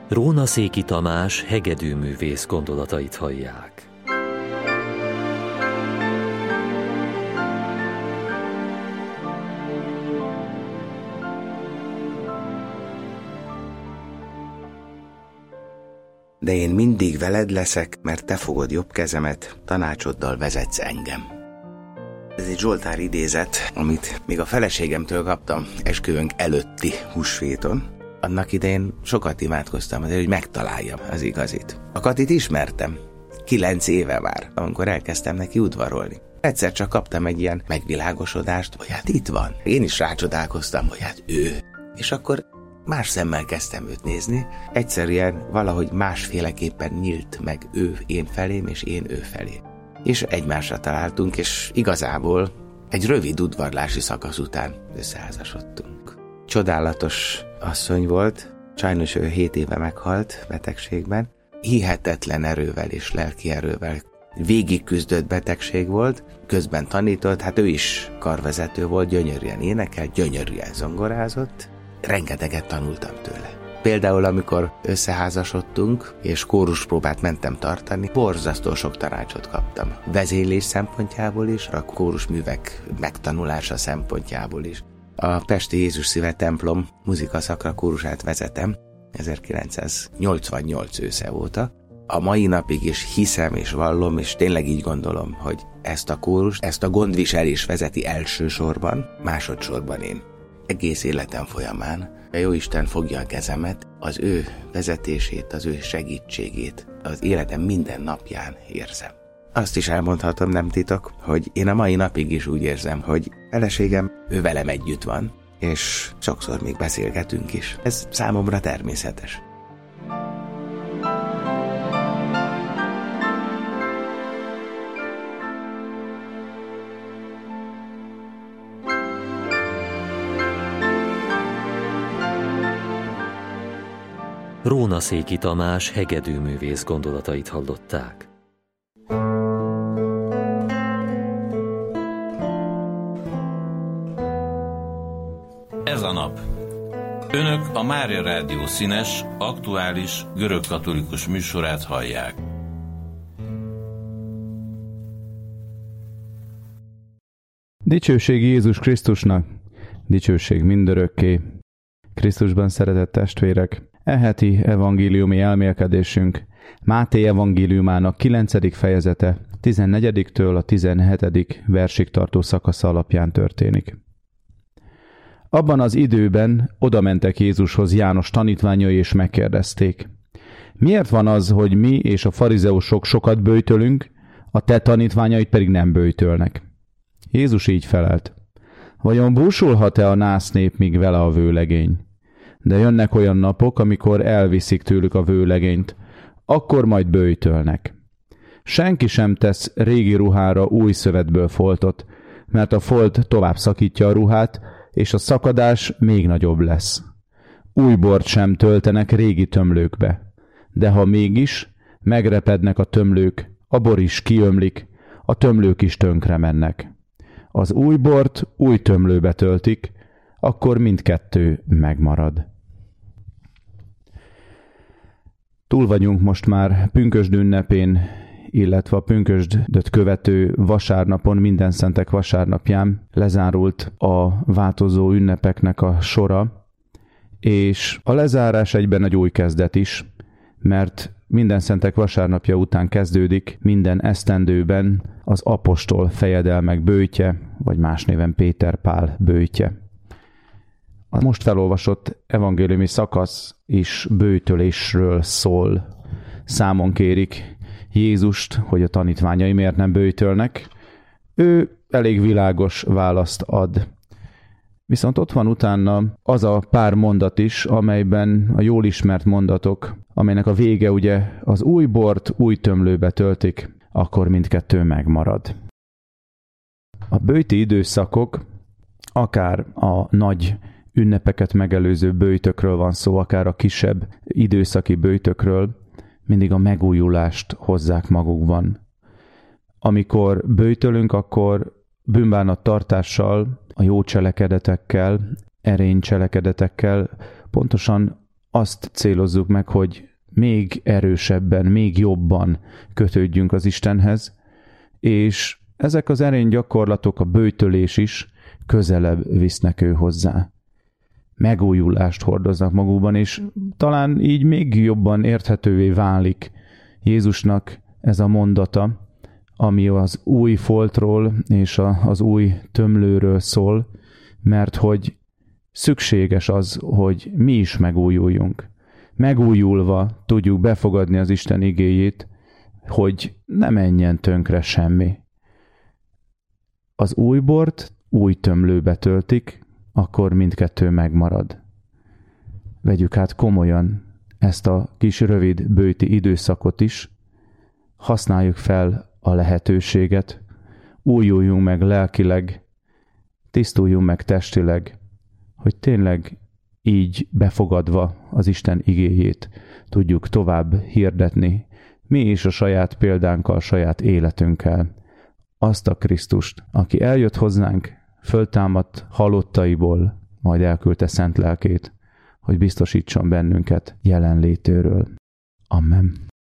Rónaszéki Tamás hegedűművész gondolatait hallják. De én mindig veled leszek, mert te fogod jobb kezemet, tanácsoddal vezetsz engem. Ez egy Zsoltár idézet, amit még a feleségemtől kaptam esküvőnk előtti húsvéton. Annak idején sokat imádkoztam azért, hogy megtaláljam az igazit. A Katit ismertem, 9 éve már, amikor elkezdtem neki udvarolni. Egyszer csak kaptam egy ilyen megvilágosodást, hogy hát itt van. Én is rácsodálkoztam, hogy hát ő. És akkor más szemmel kezdtem őt nézni. Egyszerűen valahogy másféleképpen nyílt meg ő én felém, és én ő felé. És egymásra találtunk, és igazából egy rövid udvarlási szakasz után összeházasodtunk. Csodálatos asszony volt, sajnos ő 7 éve meghalt betegségben. Hihetetlen erővel és lelki erővel végig küzdött betegség volt, közben tanított, hát ő is karvezető volt, gyönyörűen énekelt, gyönyörűen zongorázott. Rengeteget tanultam tőle. Például, amikor összeházasodtunk, és kóruspróbát mentem tartani, borzasztó sok tanácsot kaptam. Vezénylés szempontjából is, a kórusművek megtanulása szempontjából is. A Pesti Jézus Szíve templom muzikaszakra kórusát vezetem, 1988 ősze óta. A mai napig is hiszem és vallom, és tényleg így gondolom, hogy ezt a kórust, ezt a gondviselés vezeti elsősorban, másodszorban én. Egész életem folyamán a Jóisten fogja a kezemet, az ő vezetését, az ő segítségét az életem minden napján érzem. Azt is elmondhatom, nem titok, hogy én a mai napig is úgy érzem, hogy feleségem, ő velem együtt van, és sokszor még beszélgetünk is. Ez számomra természetes. Rónaszéki Tamás hegedűművész gondolatait hallották. Ez a nap. Önök a Mária Rádió színes, aktuális, görögkatolikus műsorát hallják. Dicsőség Jézus Krisztusnak, dicsőség mindörökké. Krisztusban szeretett testvérek, e heti evangéliumi elmélkedésünk Máté evangéliumának 9. fejezete 14-től a 17. versig tartó szakasza alapján történik. Abban az időben odamentek Jézushoz János tanítványai és megkérdezték: miért van az, hogy mi és a farizeusok sokat böjtölünk, a te tanítványaid pedig nem böjtölnek? Jézus így felelt: vajon búsulhat-e a nász nép, míg vele a vőlegény? De jönnek olyan napok, amikor elviszik tőlük a vőlegényt, akkor majd böjtölnek. Senki sem tesz régi ruhára új szövetből foltot, mert a folt tovább szakítja a ruhát, és a szakadás még nagyobb lesz. Új bort sem töltenek régi tömlőkbe, de ha mégis, megrepednek a tömlők, a bor is kiömlik, a tömlők is tönkre mennek. Az új bort új tömlőbe töltik, akkor mindkettő megmarad. Túl vagyunk most már pünkösd ünnepén, illetve a pünkösdöt követő vasárnapon, Mindenszentek vasárnapján lezárult a változó ünnepeknek a sora, és a lezárás egyben egy új kezdet is, mert Mindenszentek vasárnapja után kezdődik minden esztendőben az apostol fejedelmek böjtje, vagy más néven Péter Pál böjtje. A most felolvasott evangéliumi szakasz is böjtölésről szól. Számon kérik Jézust, hogy a tanítványai miért nem böjtölnek. Ő elég világos választ ad. Viszont ott van utána az a pár mondat is, amelyben a jól ismert mondatok, amelynek a vége ugye az új bort új tömlőbe töltik, akkor mindkettő megmarad. A böjti időszakok, akár a nagy ünnepeket megelőző böjtökről van szó, akár a kisebb időszaki böjtökről, mindig a megújulást hozzák magukban. Amikor böjtölünk, akkor bűnbánattartással, a jó cselekedetekkel, erény cselekedetekkel pontosan azt célozzuk meg, hogy még erősebben, még jobban kötődjünk az Istenhez, és ezek az erénygyakorlatok, a böjtölés is közelebb visznek ő hozzá. Megújulást hordoznak magukban, és talán így még jobban érthetővé válik Jézusnak ez a mondata, ami az új foltról és az új tömlőről szól, mert hogy szükséges az, hogy mi is megújuljunk. Megújulva tudjuk befogadni az Isten igéjét, hogy ne menjen tönkre semmi. Az új bort új tömlőbe töltik, akkor mindkettő megmarad. Vegyük hát komolyan ezt a kis rövid böjti időszakot is, használjuk fel a lehetőséget, újuljunk meg lelkileg, tisztuljunk meg testileg, hogy tényleg így befogadva az Isten igéjét tudjuk tovább hirdetni, mi is a saját példánkkal, a saját életünkkel, azt a Krisztust, aki eljött hozzánk, föltámadt halottaiból, majd elküldte szent lelkét, hogy biztosítson bennünket jelenlétéről. Amen.